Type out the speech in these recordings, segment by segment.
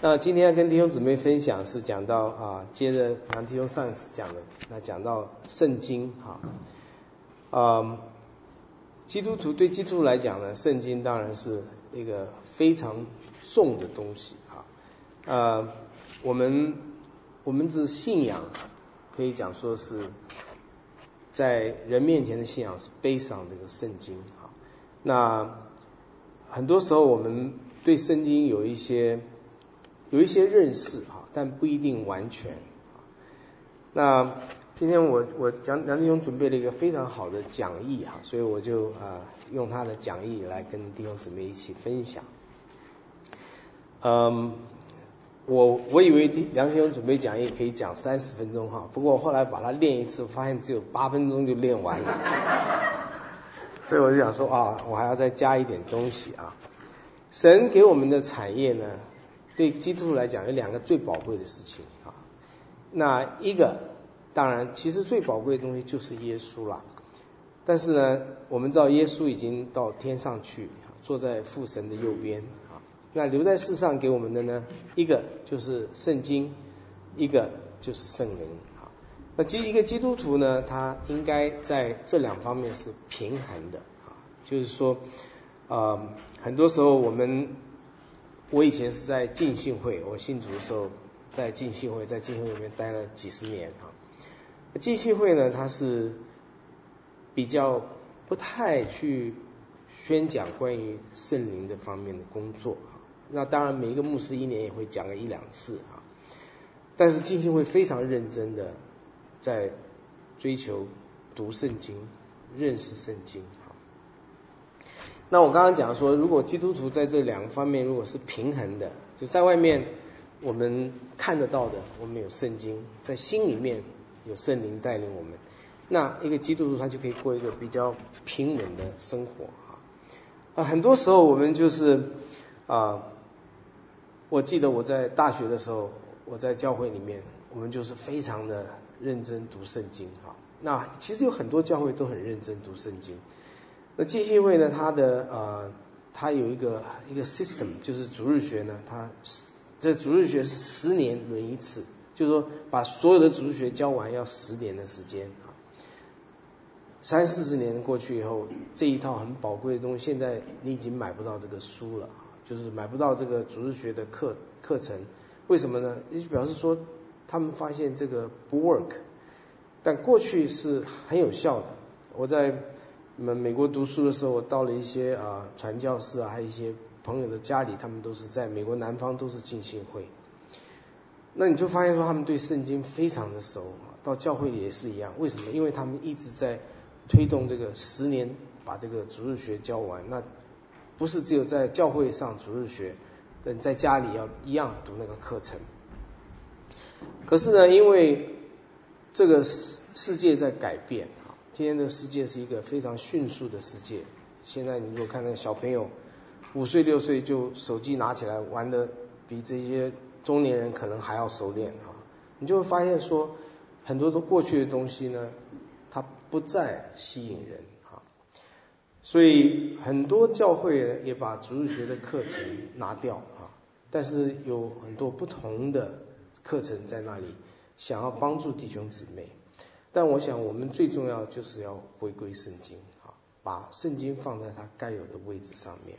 那今天要跟弟兄姊妹分享是讲到接着杨弟兄上一次讲的，那讲到圣经基督徒对基督徒来讲呢，圣经当然是一个非常重的东西我们的信仰可以讲说是在人面前的信仰是背上这个圣经那很多时候我们对圣经有一些认识但不一定完全那今天我梁弟兄准备了一个非常好的讲义所以我就用他的讲义来跟弟兄姊妹一起分享我以为梁弟兄准备讲义可以讲30分钟不过我后来把它练一次发现只有8分钟就练完了所以我就想说我还要再加一点东西神给我们的产业呢对基督徒来讲有2个最宝贵的事情那一个当然其实最宝贵的东西就是耶稣啦但是呢我们知道耶稣已经到天上去坐在父神的右边那留在世上给我们的呢一个就是圣经一个就是圣灵那一个基督徒呢他应该在这2方面是平衡的就是说很多时候我以前是在浸信会我信主的时候在浸信会里面待了几十年浸信会呢它是比较不太去宣讲关于圣灵的方面的工作那当然每一个牧师1年也会讲个1-2次但是浸信会非常认真的在追求读圣经认识圣经那我刚刚讲说如果基督徒在这2个方面如果是平衡的就在外面我们看得到的我们有圣经在心里面有圣灵带领我们那一个基督徒他就可以过一个比较平稳的生活很多时候我们就是我记得我在大学的时候我在教会里面我们就是非常的认真读圣经那其实有很多教会都很认真读圣经那浸信会呢它有一个 system 就是主日学呢这主日学是10年轮一次就是说把所有的主日学教完要10年的时间30-40年过去以后这一套很宝贵的东西现在你已经买不到这个书了就是买不到这个主日学的课程为什么呢就表示说他们发现这个不 work 但过去是很有效的我在美国读书的时候我到了一些传教士还有一些朋友的家里他们都是在美国南方都是浸信会那你就发现说他们对圣经非常的熟到教会里也是一样为什么因为他们一直在推动这个10年把这个主日学教完那不是只有在教会上主日学但在家里要一样读那个课程可是呢因为这个世界在改变今天的世界是一个非常迅速的世界现在你如果看那个小朋友5岁6岁就手机拿起来玩的比这些中年人可能还要熟练你就会发现说很多都过去的东西呢它不再吸引人所以很多教会也把主日学的课程拿掉但是有很多不同的课程在那里想要帮助弟兄姊妹但我想我们最重要就是要回归圣经把圣经放在它该有的位置上面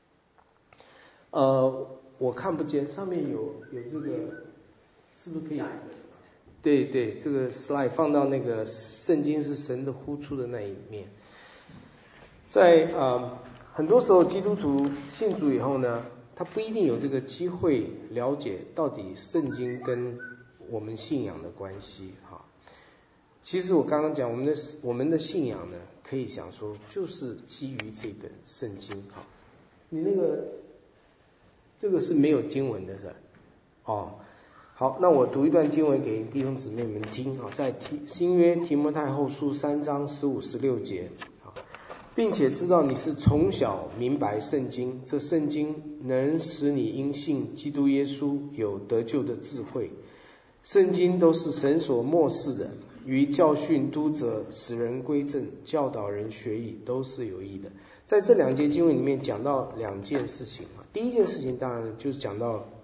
我看不见上面有这个是不是可以对这个 slide 放到那个圣经是神的呼出的那一面在很多时候基督徒信主以后呢他不一定有这个机会了解到底圣经跟我们信仰的关系其实我刚刚讲我们的信仰呢可以想说就是基于这本圣经你这个是没有经文的是好那我读一段经文给弟兄姊妹们听在新约提摩太后书3章15-16节并且知道你是从小明白圣经这圣经能使你因信基督耶稣有得救的智慧圣经都是神所默示的于教训督责使人归正教导人学义都是有益的在这2节经文里面讲到2件事情第一件事情当然就是讲到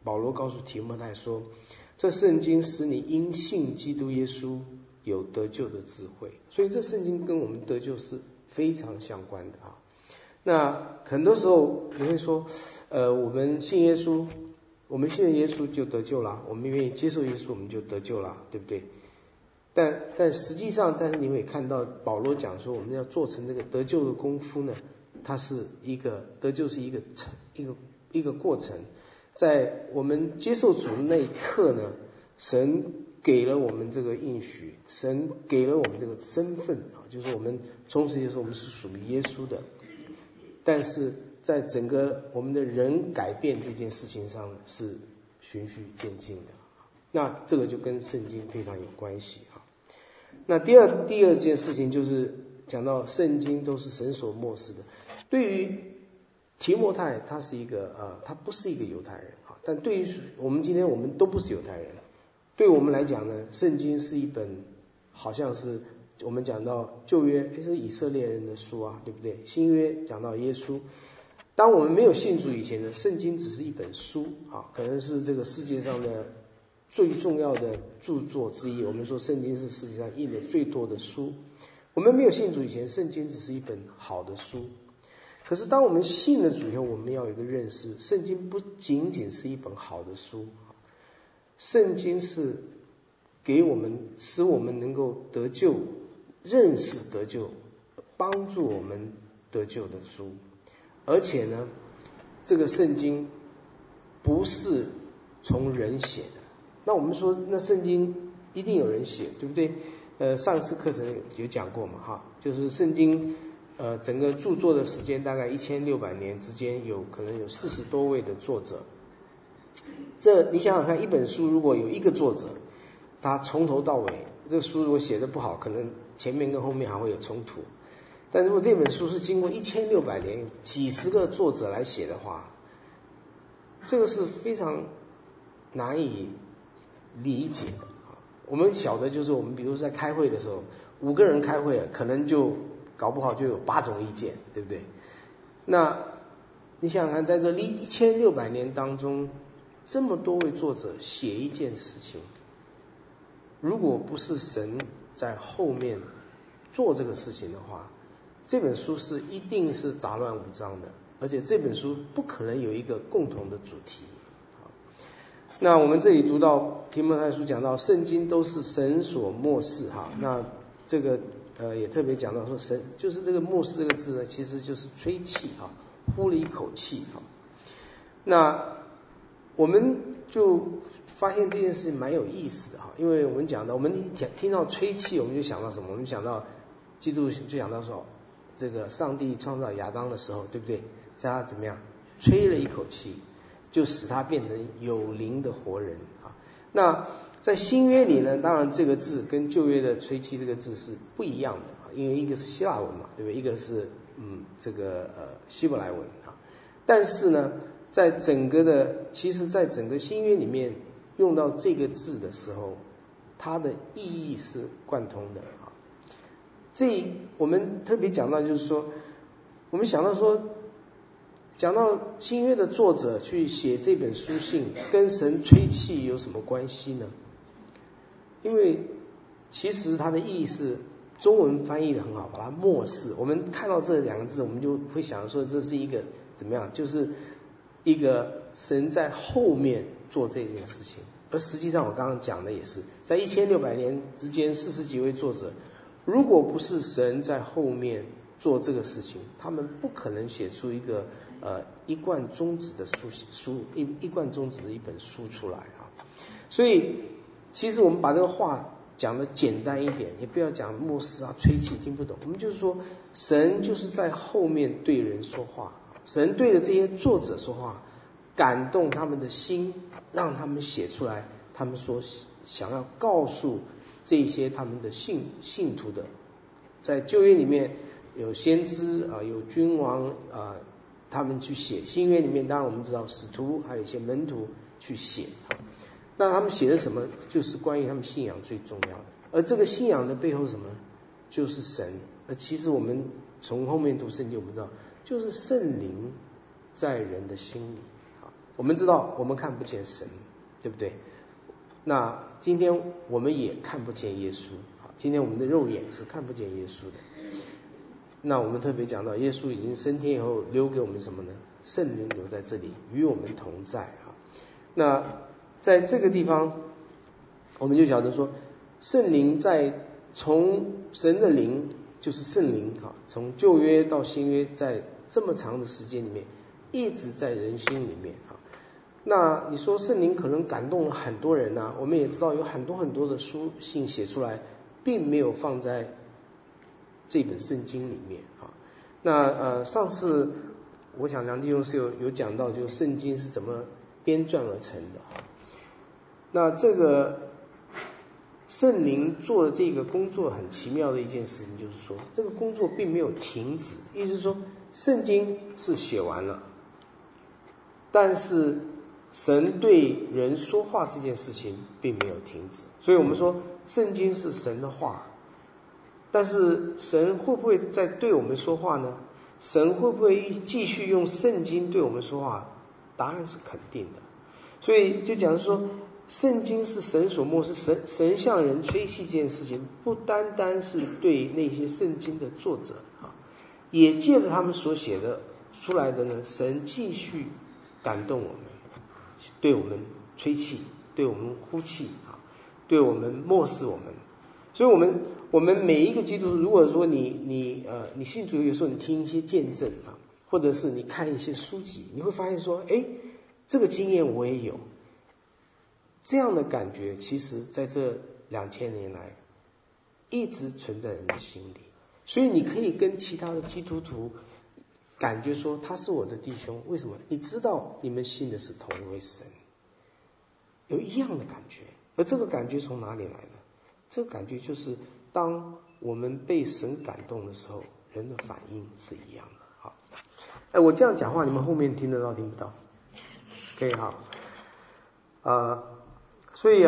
保罗告诉提摩太说，这圣经使你因信基督耶稣有得救的智慧。所以这圣经跟我们得救是非常相关的啊。那很多时候你会说，我们信耶稣，我们信了耶稣就得救了，我们愿意接受耶稣我们就得救了，对不对？但实际上，但是你会看到保罗讲说，我们要做成这个得救的功夫呢，它是一个得救是一个过程。在我们接受主的那一刻呢，神给了我们这个应许，神给了我们这个身份啊，就是我们从此接受我们是属于耶稣的。但是在整个我们的人改变这件事情上是循序渐进的，那这个就跟圣经非常有关系啊。那第二件事情就是讲到圣经都是神所默示的。对于提摩太，他是一个他不是一个犹太人啊，但对于我们今天我们都不是犹太人，对我们来讲呢，圣经是一本好像是我们讲到旧约是以色列人的书啊，对不对？新约讲到耶稣。当我们没有信主以前呢，圣经只是一本书啊，可能是这个世界上的最重要的著作之一。我们说圣经是世界上印的最多的书。我们没有信主以前，圣经只是一本好的书。可是当我们信了主以后，我们要有一个认识，圣经不仅仅是一本好的书，圣经是给我们使我们能够得救，认识得救，帮助我们得救的书。而且呢，这个圣经不是从人写的。那我们说，那圣经一定有人写，对不对？上次课程有讲过嘛，哈，就是圣经整个著作的时间大概1600年之间，可能有40多位的作者。这你想想看，一本书如果有一个作者，他从头到尾，这个书如果写得不好，可能前面跟后面还会有冲突。但如果这本书是经过1600年几十个作者来写的话，这个是非常难以理解的。我们晓得就是我们比如说在开会的时候，5个人开会，可能就搞不好就有8种意见，对不对？那你想想看，在这1600年当中，这么多位作者写一件事情，如果不是神在后面做这个事情的话，这本书一定是杂乱无章的，而且这本书不可能有一个共同的主题。那我们这里读到提摩太书讲到圣经都是神所默示哈，那这个也特别讲到说神就是这个默示这个字呢，其实就是吹气哈，呼了一口气哈。那我们就发现这件事蛮有意思的哈，因为我们讲到我们听到吹气，我们就想到什么？我们想到基督就想到说，这个上帝创造亚当的时候，对不对？在他怎么样吹了一口气，就使他变成有灵的活人啊。那在新约里呢，当然这个字跟旧约的吹气这个字是不一样的啊，因为一个是希腊文嘛，对不对？一个是这个希伯来文啊。但是呢，其实在整个新约里面用到这个字的时候，它的意义是贯通的啊。我们特别讲到就是说，我们想到说，讲到新约的作者去写这本书信，跟神吹气有什么关系呢？因为其实它的意义是中文翻译的很好，把它默示。我们看到这2个字，我们就会想说这是一个怎么样，就是一个神在后面做这件事情。而实际上我刚刚讲的也是，在1600年之间40几位作者，如果不是神在后面做这个事情，他们不可能写出一个一贯宗旨的一贯宗旨的一本书出来啊。所以其实我们把这个话讲的简单一点，也不要讲默示啊吹气听不懂，我们就是说神就是在后面对人说话，神对着这些作者说话，感动他们的心，让他们写出来他们所想要告诉这些他们的信徒的。在旧约里面有先知啊，有君王啊，他们去写。新约里面当然我们知道使徒还有一些门徒去写。那他们写的什么？就是关于他们信仰最重要的。而这个信仰的背后是什么？就是神。而其实我们从后面读圣经我们知道，就是圣灵在人的心里啊。 我们知道我们看不见神，对不对？那今天我们也看不见耶稣，今天我们的肉眼是看不见耶稣的。那我们特别讲到耶稣已经升天以后留给我们什么呢？圣灵留在这里与我们同在。那在这个地方我们就晓得说，圣灵从神的灵就是圣灵，从旧约到新约，在这么长的时间里面一直在人心里面。那你说圣灵可能感动了很多人啊，我们也知道有很多很多的书信写出来，并没有放在这本圣经里面。那上次我想梁弟兄是有讲到，就是圣经是怎么编撰而成的。那这个圣灵做的这个工作很奇妙的一件事情，就是说这个工作并没有停止，意思是说圣经是写完了，但是神对人说话这件事情并没有停止。所以我们说圣经是神的话，但是神会不会再对我们说话呢？神会不会继续用圣经对我们说话？答案是肯定的。所以就讲说圣经是神所默示，神向人吹气这件事情，不单单是对那些圣经的作者，也借着他们所写的出来的呢，神继续感动我们，对我们吹气，对我们呼气，对我们默示我们。所以我们每一个基督徒，如果说你信主，有时候你听一些见证或者是你看一些书籍，你会发现说，这个经验我也有。这样的感觉其实在这2000年来一直存在人的心里，所以你可以跟其他的基督徒感觉说他是我的弟兄。为什么？你知道你们信的是同一位神，有一样的感觉。而这个感觉从哪里来的？这个感觉就是当我们被神感动的时候，人的反应是一样的。好，我这样讲话你们后面听得到听不到？可以，好。所以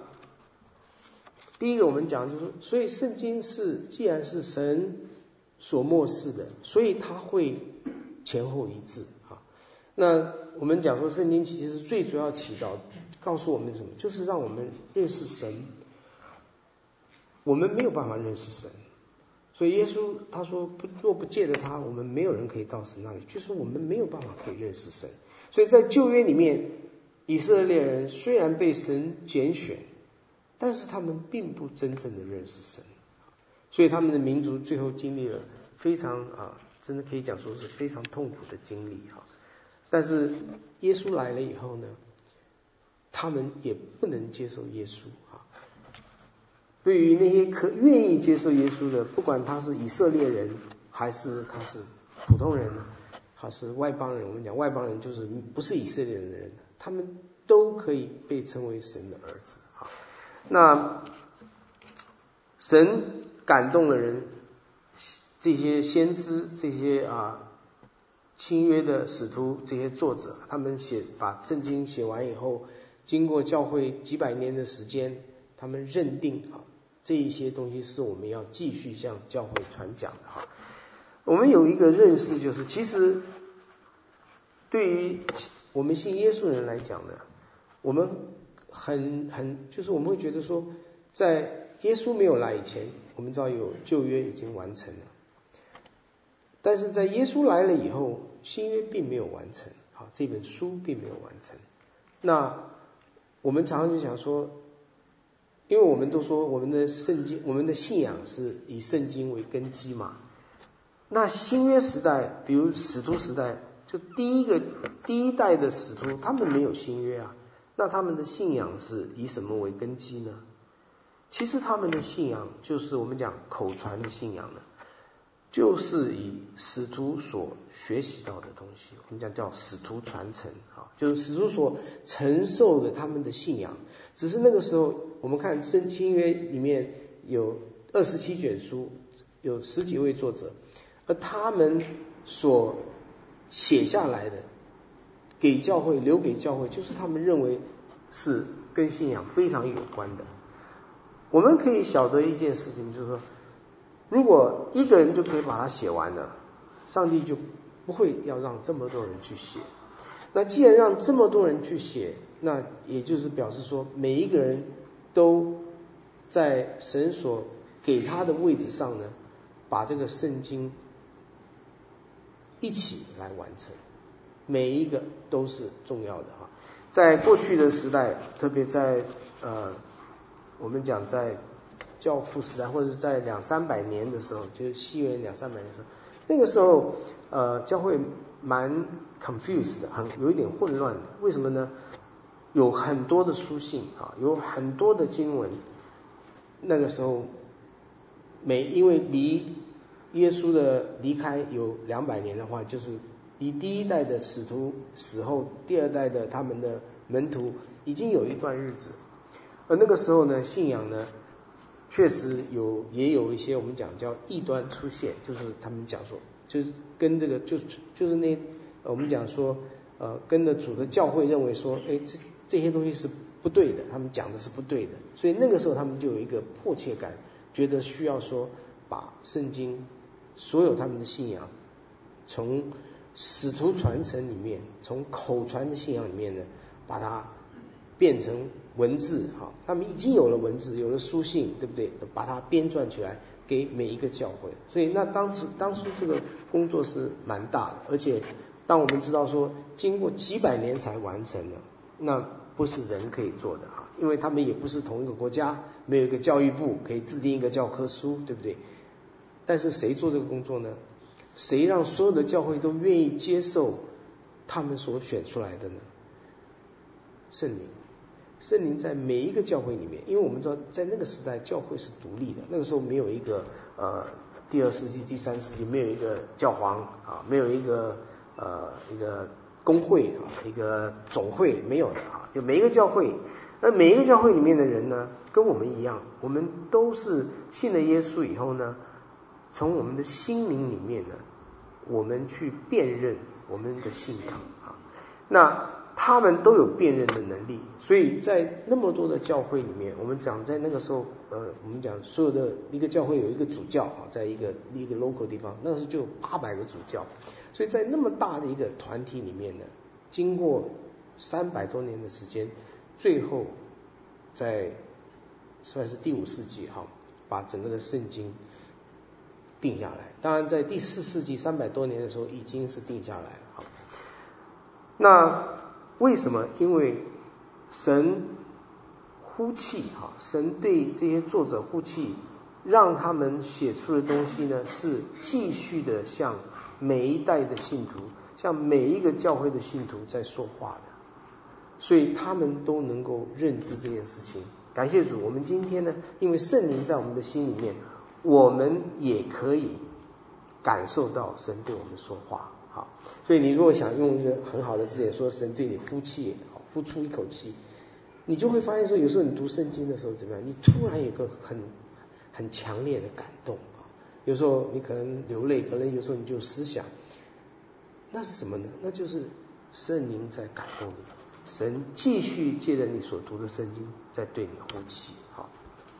第一个我们讲就是，所以圣经既然是神所默示的，所以它会前后一致。那我们讲说圣经其实最主要起到告诉我们什么？就是让我们认识神。我们没有办法认识神，所以耶稣他说若不借着他，我们没有人可以到神那里，就是我们没有办法可以认识神。所以在旧约里面，以色列人虽然被神拣选，但是他们并不真正的认识神，所以他们的民族最后经历了非常真的可以讲说是非常痛苦的经历。但是耶稣来了以后呢，他们也不能接受耶稣。对于那些愿意接受耶稣的，不管他是以色列人还是他是普通人，还是外邦人，我们讲外邦人就是不是以色列人的人，他们都可以被称为神的儿子。那神感动了人，这些先知，这些新约的使徒，这些作者，他们把圣经写完以后，经过教会几百年的时间，他们认定这一些东西是我们要继续向教会传讲的。我们有一个认识，就是其实对于我们信耶稣的人来讲呢，我们就是我们会觉得说，在耶稣没有来以前，我们知道有旧约已经完成了，但是在耶稣来了以后，新约并没有完成，这本书并没有完成。那我们常常就想说，因为我们都说我们的圣经，我们的信仰是以圣经为根基嘛。那新约时代，比如使徒时代，就第一代的使徒，他们没有新约啊，那他们的信仰是以什么为根基呢？其实他们的信仰就是我们讲口传的信仰呢，就是以使徒所学习到的东西，我们讲叫使徒传承，就是使徒所承受的他们的信仰。只是那个时候我们看新约里面有27卷书，有10几位作者，而他们所写下来的给教会，留给教会，就是他们认为是跟信仰非常有关的。我们可以晓得一件事情，就是说如果一个人就可以把它写完了，上帝就不会要让这么多人去写。 那既然让这么多人去写，那也就是表示说每一个人都在神所给他的位置上呢，把这个圣经一起来完成，每一个都是重要的哈。在过去的时代，特别在我们讲在教父时代，或者是在200-300年的时候，就是西元200-300年的时候，那个时候教会蛮 confused 的，有一点混乱的。为什么呢？有很多的书信啊，有很多的经文，那个时候因为离耶稣的离开有200年的话，就是离第一代的使徒死后，第二代的他们的门徒已经有一段日子。而那个时候呢，信仰呢确实也有一些我们讲叫异端出现，就是他们讲说，就是跟这个就是那我们讲说跟着主的教会认为说，这些东西是不对的，他们讲的是不对的，所以那个时候他们就有一个迫切感，觉得需要说把圣经所有他们的信仰从使徒传承里面，从口传的信仰里面呢，把它变成文字哈，他们已经有了文字，有了书信，对不对？把它编撰起来给每一个教会。所以那当初这个工作是蛮大的，而且当我们知道说经过几百年才完成的，那不是人可以做的哈，因为他们也不是同一个国家，没有一个教育部可以制定一个教科书，对不对？但是谁做这个工作呢？谁让所有的教会都愿意接受他们所选出来的呢？圣灵。圣灵在每一个教会里面，因为我们知道在那个时代教会是独立的，那个时候没有一个第2世纪第3世纪没有一个教皇啊，没有一个公会啊，一个总会，没有的啊，就每一个教会，那每一个教会里面的人呢，跟我们一样，我们都是信了耶稣以后呢，从我们的心灵里面呢，我们去辨认我们的信仰啊，那他们都有辨认的能力，所以在那么多的教会里面，我们讲在那个时候，我们讲所有的一个教会有一个主教啊，在一个 local 地方，那时候就有800个主教，所以在那么大的一个团体里面呢，经过300多年的时间，最后在算是第5世纪哈，把整个的圣经定下来。当然，在第4世纪300多年的时候，已经是定下来了哈。那为什么？因为神呼气哈，神对这些作者呼气，让他们写出的东西呢，是继续的向每一代的信徒，向每一个教会的信徒在说话的，所以他们都能够认知这件事情。感谢主，我们今天呢，因为圣灵在我们的心里面，我们也可以感受到神对我们说话。好，所以你如果想用一个很好的字眼说神对你呼气，呼出一口气，你就会发现说，有时候你读圣经的时候怎么样？你突然有个很强烈的感动啊，有时候你可能流泪，可能有时候你就思想，那是什么呢？那就是圣灵在感动你，神继续借着你所读的圣经在对你呼气。好，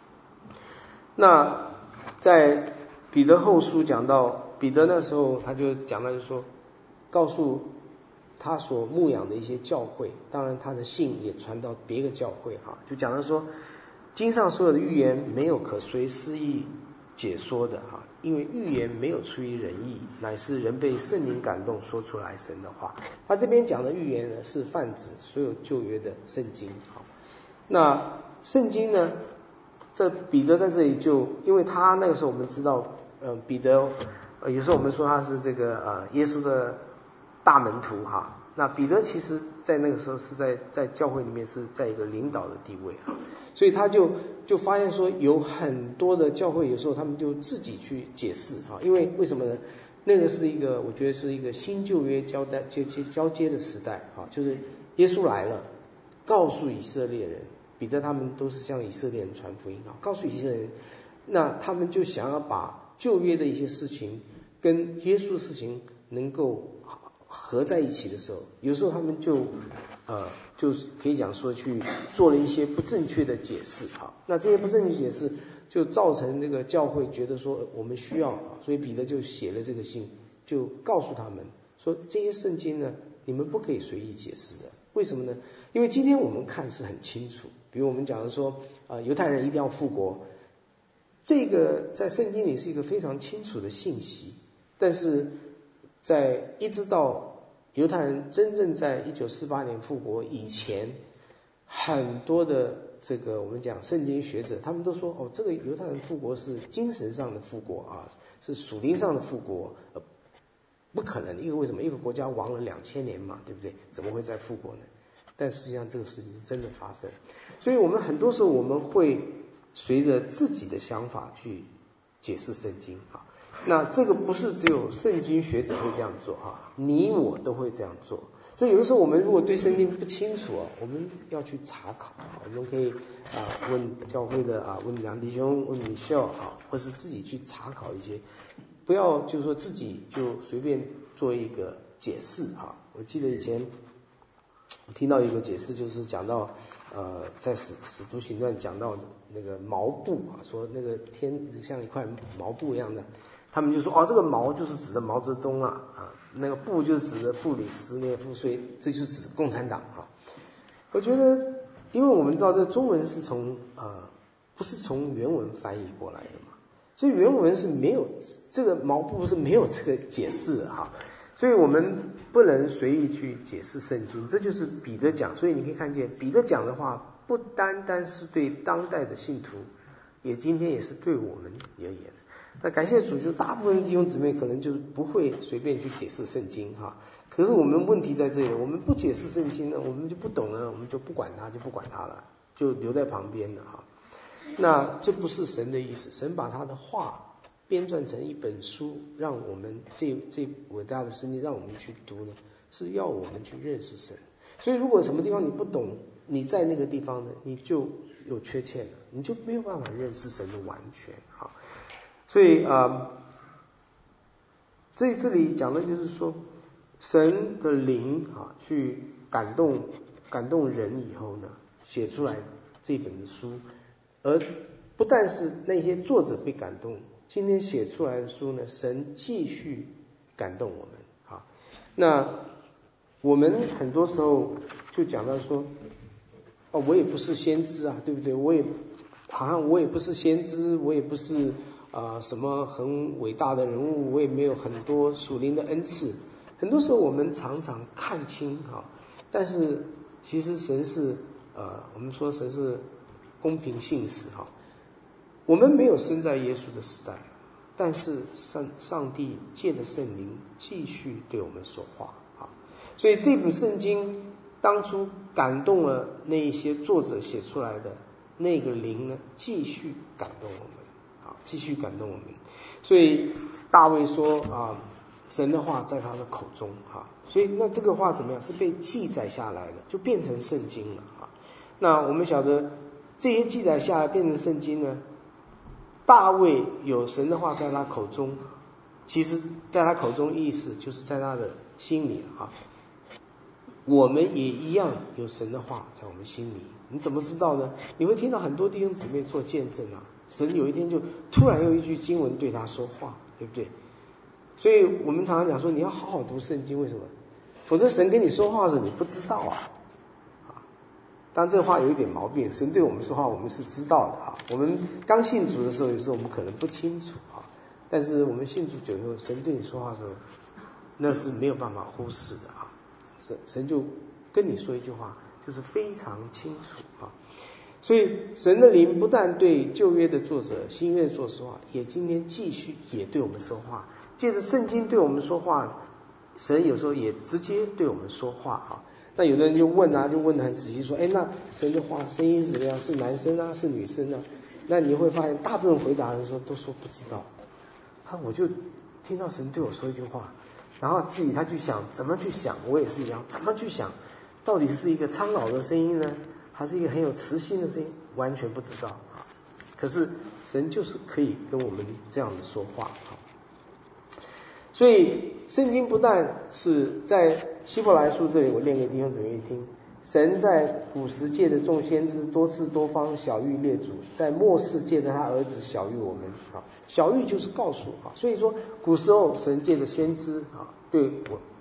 那在彼得后书讲到彼得那时候他就讲到，就是说告诉他所牧养的一些教会，当然他的信也传到别个教会哈，就讲到说经上所有的预言没有可随私意解说的哈，因为预言没有出于人意，乃是人被圣灵感动说出来神的话。他这边讲的预言呢，是泛指所有旧约的圣经。好，那圣经呢，这彼得在这里就因为他那个时候我们知道彼得有时候我们说他是这个耶稣的大门徒哈，那彼得其实在那个时候是在教会里面是在一个领导的地位啊，所以他就发现说有很多的教会有时候他们就自己去解释啊，因为什么呢？那个是一个我觉得是一个新旧约交接的时代啊，就是耶稣来了，告诉以色列人，彼得他们都是向以色列人传福音啊，告诉以色列人，那他们就想要把旧约的一些事情跟耶稣的事情能够合在一起的时候，有时候他们就是可以讲说去做了一些不正确的解释啊，那这些不正确解释就造成这个教会觉得说我们需要啊，所以彼得就写了这个信，就告诉他们说这些圣经呢， 你们不可以随意解释的。为什么呢？因为今天我们看是很清楚，比如我们讲的说犹太人一定要复国，这个在圣经里是一个非常清楚的信息，但是在一直到犹太人真正在1948年复国以前，很多的这个我们讲圣经学者，他们都说这个犹太人复国是精神上的复国啊，是属灵上的复国，不可能。因为为什么？一个国家亡了2000年嘛，对不对？怎么会再复国呢？但实际上这个事情真的发生，所以我们很多时候我们会随着自己的想法去解释圣经啊。那这个不是只有圣经学者会这样做啊，你我都会这样做。所以有的时候我们如果对圣经不清楚我们要去查考我们可以问教会的问梁弟兄，问米秀或是自己去查考一些，不要就是说自己就随便做一个解释我记得以前我听到一个解释，就是讲到在使徒行传讲到那个毛布说那个天像一块毛布一样的，他们就说这个毛就是指的毛泽东那个布就是指的布里斯涅夫，所以这就是指共产党我觉得因为我们知道这个中文是从不是从原文翻译过来的嘛，所以原文是没有这个毛布是没有这个解释的所以我们不能随意去解释圣经，这就是彼得讲。所以你可以看见彼得讲的话不单单是对当代的信徒，今天也是对我们而言。那感谢主，就大部分弟兄姊妹可能就是不会随便去解释圣经可是我们问题在这里，我们不解释圣经呢，我们就不懂了，我们就不管它了，就留在旁边了那这不是神的意思，神把他的话编撰成一本书，让我们这伟大的圣经让我们去读呢，是要我们去认识神。所以如果什么地方你不懂，你在那个地方呢，你就有缺陷了，你就没有办法认识神的完全所以这里讲的就是说，神的灵去感动人以后呢，写出来这本书，而不但是那些作者被感动，今天写出来的书呢，神继续感动我们那我们很多时候就讲到说我也不是先知对不对？我也不是先知，我也不是什么很伟大的人物，我也没有很多属灵的恩赐。很多时候我们常常看清但是其实神是我们说神是公平信实我们没有生在耶稣的时代，但是上帝借着圣灵继续对我们说话所以这本圣经当初感动了那一些作者写出来的那个灵呢，继续感动我们继续感动我们。所以大卫说神的话在他的口中所以那这个话怎么样？是被记载下来的，就变成圣经了那我们晓得这些记载下来变成圣经呢，大卫有神的话在他口中，其实在他口中意思就是在他的心里我们也一样有神的话在我们心里。你怎么知道呢？你会听到很多弟兄姊妹做见证神有一天就突然用一句经文对他说话，对不对？所以我们常常讲说你要好好读圣经，为什么？否则神跟你说话的时候你不知道当然这话有一点毛病，神对我们说话我们是知道的我们刚信主的时候有时候我们可能不清楚但是我们信主久以后，神对你说话的时候那是没有办法忽视的神就跟你说一句话就是非常清楚所以神的灵不但对旧约的作者新约的作者说话，也今天继续也对我们说话，借着圣经对我们说话，神有时候也直接对我们说话那有的人就问就问得很仔细说那神的话声音是怎么样？是男生是女生那你会发现大部分回答的时候都说不知道我就听到神对我说一句话，然后自己他去想怎么去想，我也是一样怎么去想，到底是一个苍老的声音呢，还是一个很有磁性的声音，完全不知道可是神就是可以跟我们这样的说话所以圣经不但是在希伯来书这里，我念给弟兄姊妹听，神在古时界的众先知多次多方晓谕列祖，在末世界的他儿子晓谕我们晓谕就是告诉所以说古时候神界的先知对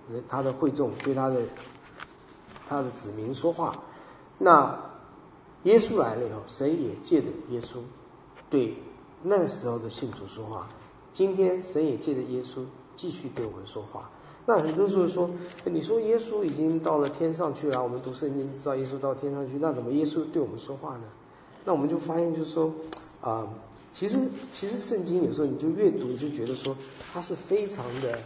他的会众，对他的子民说话。那耶稣来了以后，神也借着耶稣对那时候的信徒说话。今天神也借着耶稣继续对我们说话。那很多时候说，你说耶稣已经到了天上去了，我们读圣经知道耶稣到天上去，那怎么耶稣对我们说话呢？那我们就发现就是说其实圣经有时候你就阅读，你就觉得说它是非常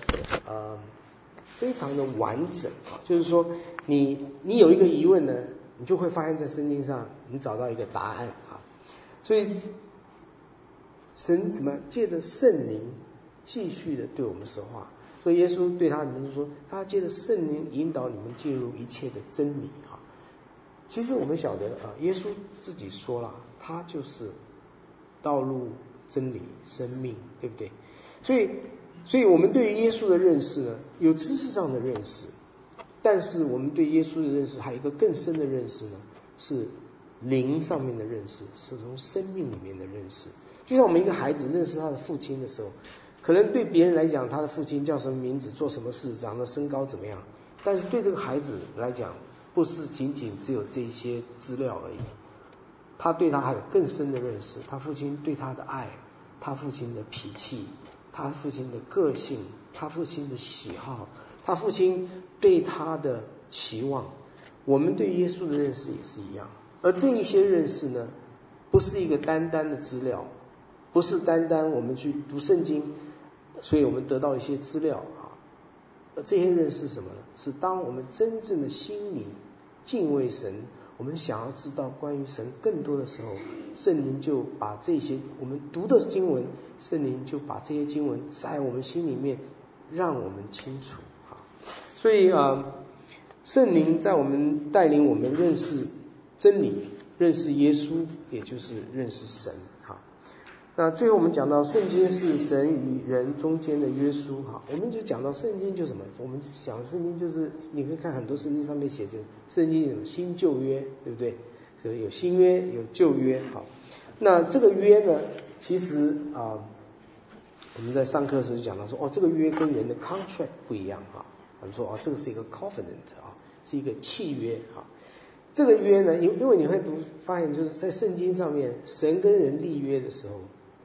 的完整啊。就是说你有一个疑问呢，你就会发现在圣经上你找到一个答案啊。所以神怎么借着圣灵继续的对我们说话？所以耶稣对他们就说，他借着圣灵引导你们进入一切的真理啊。其实我们晓得耶稣自己说了，他就是道路、真理、生命，对不对？所以我们对于耶稣的认识呢，有知识上的认识，但是我们对耶稣的认识还有一个更深的认识呢，是灵上面的认识，是从生命里面的认识。就像我们一个孩子认识他的父亲的时候，可能对别人来讲他的父亲叫什么名字，做什么事，长得身高怎么样，但是对这个孩子来讲，不是仅仅只有这些资料而已，他对他还有更深的认识，他父亲对他的爱，他父亲的脾气，他父亲的个性，他父亲的喜好，他父亲对他的期望。我们对耶稣的认识也是一样，而这一些认识呢，不是一个单单的资料，不是单单我们去读圣经，所以我们得到一些资料啊。这些认识是什么呢？是当我们真正的心里敬畏神，我们想要知道关于神更多的时候，圣灵就把这些我们读的经文，圣灵就把这些经文在我们心里面让我们清楚啊。所以圣灵在我们带领我们认识真理，认识耶稣，也就是认识神哈。那最后我们讲到圣经是神与人中间的约束哈，我们就讲到圣经就是什么？我们讲圣经就是你可以看很多圣经上面写，就圣经有新旧约，对不对？所以有新约有旧约哈。那这个约呢，其实我们在上课的时候就讲到说，这个约跟人的 contract 不一样哈。我们说这个是一个 covenant 是一个契约哈。这个约呢，因为你会发现就是在圣经上面，神跟人立约的时候，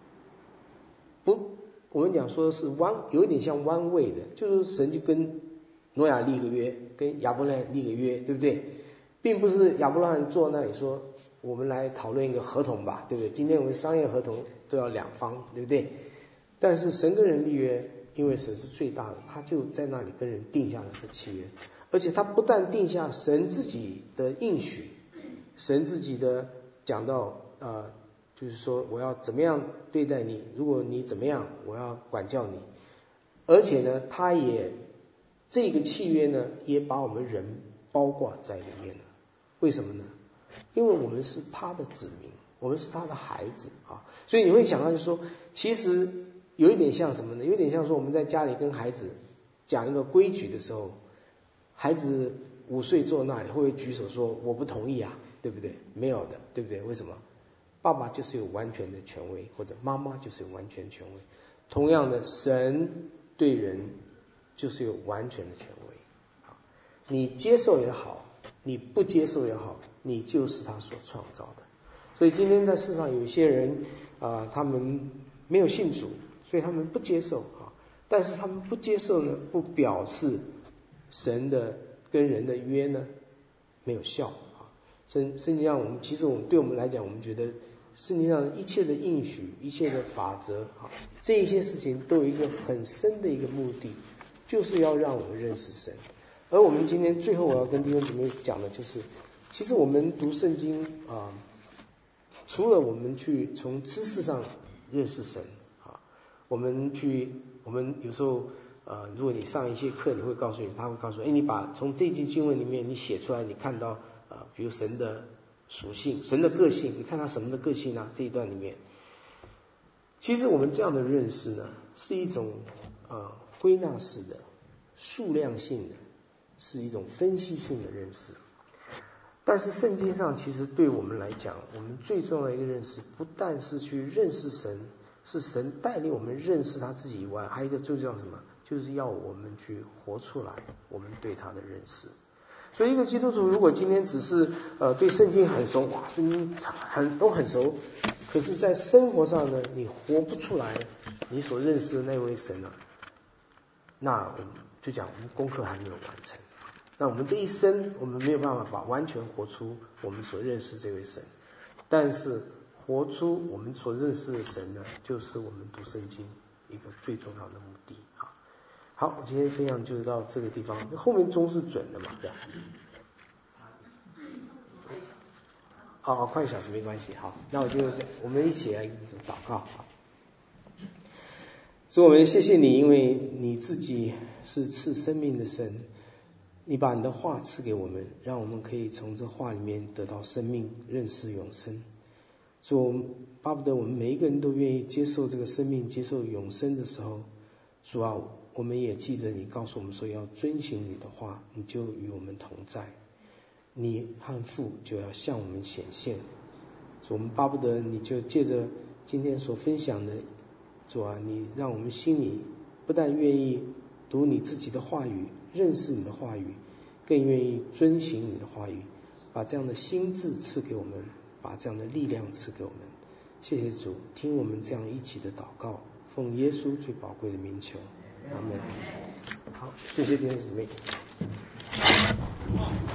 我们讲说是有一点像弯位的，就是神就跟挪亚立个约，跟亚伯拉罕立个约，对不对？并不是亚伯拉罕坐那里说我们来讨论一个合同吧，对不对？今天我们商业合同都要两方，对不对？但是神跟人立约，因为神是最大的，他就在那里跟人定下了这契约，而且他不但定下神自己的应许，神自己的讲到就是说我要怎么样对待你，如果你怎么样我要管教你，而且呢他也这个契约呢也把我们人包括在里面了。为什么呢？因为我们是他的子民，我们是他的孩子啊，所以你会想到就是说，其实有一点像什么呢？有点像说我们在家里跟孩子讲一个规矩的时候，孩子5岁坐那里会不会举手说我不同意啊？对不对？没有的，对不对？为什么？爸爸就是有完全的权威，或者妈妈就是有完全权威。同样的，神对人就是有完全的权威。你接受也好，你不接受也好，你就是他所创造的。所以今天在世上有一些人他们没有信主，所以他们不接受但是他们不接受呢，不表示神的跟人的约呢没有效圣经上其实对我们来讲，我们觉得圣经上一切的应许，一切的法则这一些事情都有一个很深的一个目的，就是要让我们认识神。而我们今天最后我要跟弟兄姊妹讲的就是，其实我们读圣经除了我们去从知识上认识神我们有时候如果你上一些课，他会告诉你，你把从这经经文里面你写出来，你看到比如神的属性，神的个性，你看他什么的个性这一段里面，其实我们这样的认识呢，是一种归纳式的、数量性的，是一种分析性的认识。但是圣经上其实对我们来讲，我们最重要的一个认识，不但是去认识神，是神带领我们认识他自己以外，还有一个最重要什么？ 就是要我们去活出来我们对他的认识。所以一个基督徒如果今天只是对圣经很熟，哇，都很熟，可是在生活上呢，你活不出来你所认识的那位神呢，那我们就讲我们功课还没有完成。那我们这一生我们没有办法完全活出我们所认识这位神，但是活出我们所认识的神呢，就是我们读圣经一个最重要的目的啊。好，我今天分享就是到这个地方，后面钟是准的嘛，对吧？快1小时没关系。好，那我们一起来祷告。好，所以我们谢谢你，因为你自己是赐生命的神，你把你的话赐给我们，让我们可以从这话里面得到生命，认识永生。所以巴不得我们每一个人都愿意接受这个生命，接受永生的时候，主啊，我们也记着你告诉我们说要遵行你的话，你就与我们同在，你和父就要向我们显现。所以我们巴不得你就借着今天所分享的，主啊，你让我们心里不但愿意读你自己的话语，认识你的话语，更愿意遵行你的话语，把这样的心智赐给我们，把这样的力量赐给我们。谢谢主，听我们这样一起的祷告，奉耶稣最宝贵的名求，阿们。好，谢谢弟兄姊妹。